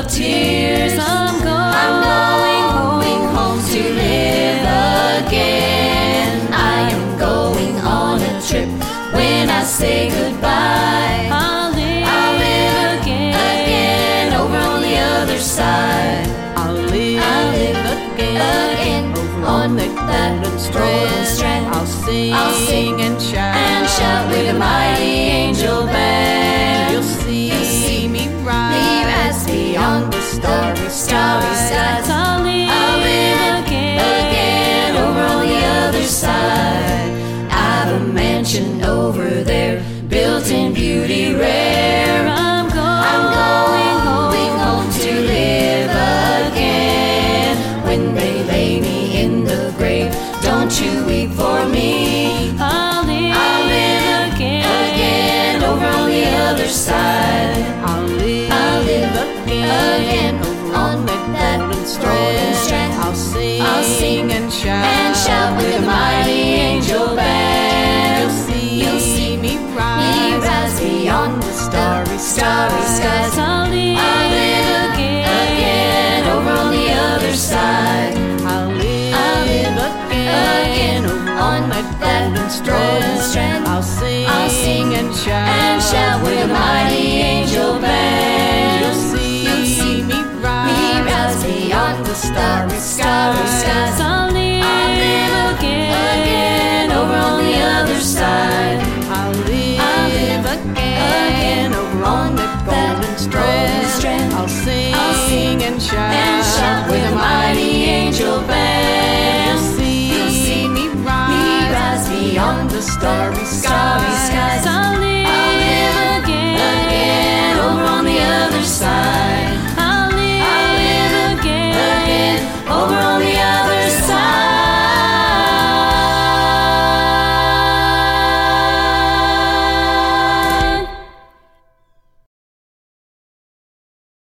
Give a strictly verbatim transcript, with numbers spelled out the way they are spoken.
tears. I'm going, I'm going home to live again. I am going on a trip. When I say goodbye, I'll live, I'll live again. again over on the other side. I'll live, I'll live again, again over on on that that golden golden strand. strand. I'll sing, I'll sing and shout, and shout with a mighty angel band. You'll see, You'll see me rise, me rise beyond the starry starry skies. skies. I'll live, I'll live again, again over on the other side. I've a mansion over there, built in beauty rare. I'm going, I'm going home, home to live again. When they lay me in the grave, don't you weep for me. I'll live, I'll live again, again over on the other side. I'll live, I'll live again, again over on on that that golden golden strand. strand. I'll sing, I'll sing and shout, and shout with a mighty angel band. You'll see, You'll see me me rise, rise beyond the starry starry skies. I'll live, I'll live again, again over on the other side. I'll live, I'll live again, again over on on that that golden golden strand. strand. I'll sing, I'll sing and shout, and shout with a mighty angel band. You'll see, You'll see me me rise, rise beyond the starry starry skies. I'll live, I'll live again, again over on the other side. I'll live, I'll live again, over on that golden strand. strand. I'll sing, I'll sing and shout, and shout with a mighty angel band. You'll see, You'll see me me rise, rise beyond the starry starry